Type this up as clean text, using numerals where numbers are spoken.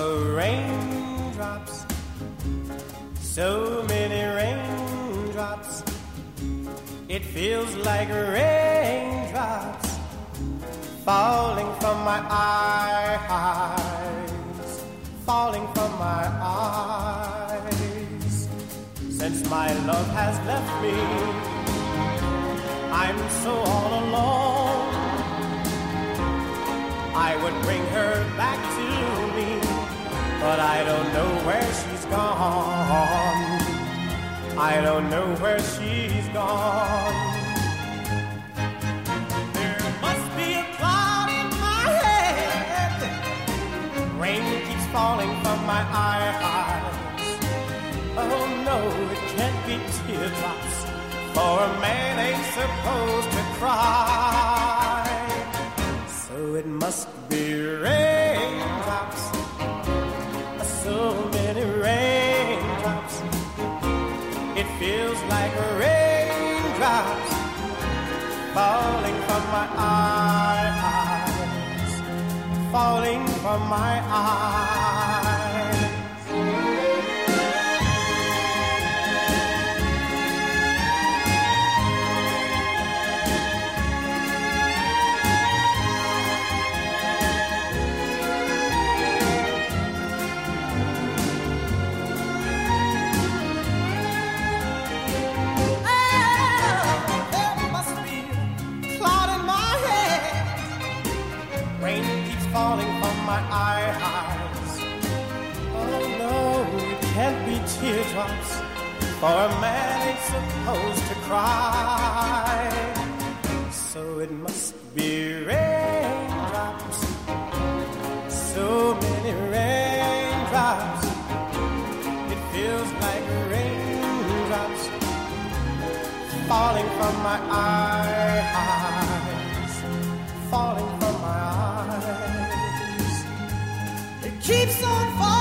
Oh, raindrops, so many raindrops. It feels like raindrops falling from my eyes, falling from my eyes. Since my love has left me, I'm so all alone. I would bring her back to me, but I don't know where she's gone. I don't know where she's gone. There must be a cloud in my head. Rain keeps falling from my eyes. Oh no, it can't be teardrops, for a man ain't supposed to cry. So it must be raindrops, so many raindrops. It feels like raindrops falling from my eyes, falling from my eyes. Falling from my eyes. Oh no, it can't be teardrops, for a man ain't supposed to cry. So it must be raindrops, so many raindrops. It feels like raindrops falling from my eyes, falling from my eyes. Keeps on falling.